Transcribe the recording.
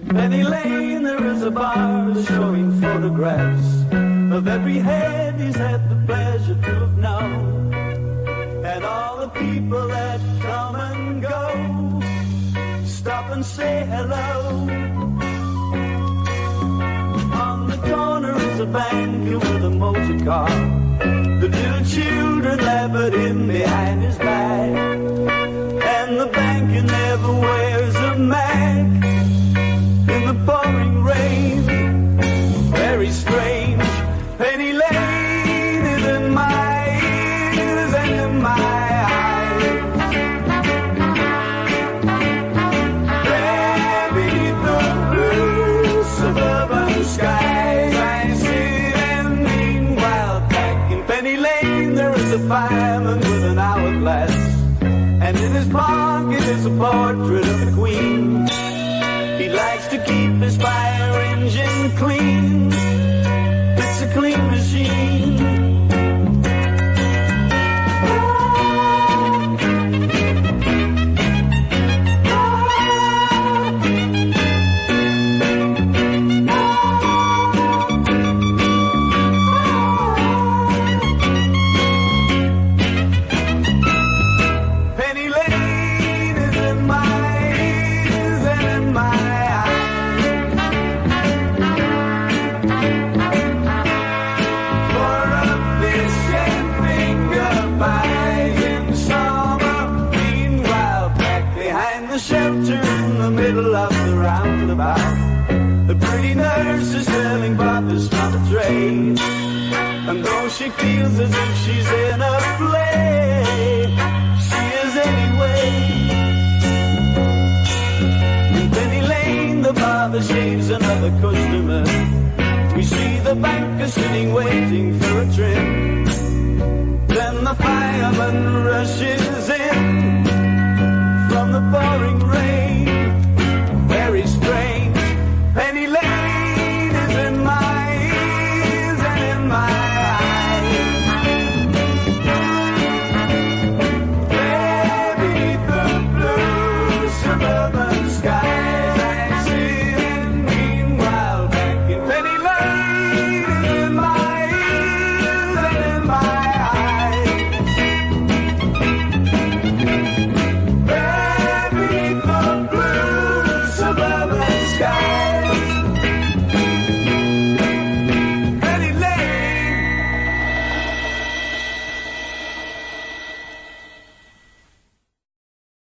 Penny Lane, there is a bar showing photographs of every head he's had the pleasure to have known, and all the people that come and go stop and say hello. On the corner is a banker with a motor car. The little children laugh at him behind his back, and the banker never wears a mask in the pouring rain. Very strange. Penny Lane is in my ears and in my eyes. There beneath the blue suburban skies, I sit and meanwhile back in Penny Lane there is a fireman with an hourglass, and in his pocket is a portrait of the Queen. He likes to keep his fire engine clean. It's a clean machine. Penny Lane is in my ears and in my shelter in the middle of the roundabout. The pretty nurse is selling poppers from a tray, and though she feels as if she's in a play, she is anyway. In Penny Lane the barber shaves another customer. We see the banker sitting waiting for a trim. Then the fireman rushes in from the pouring rain. Very strange. Penny Lane is in my ears and in my eyes. There beneath the blue suburban sky,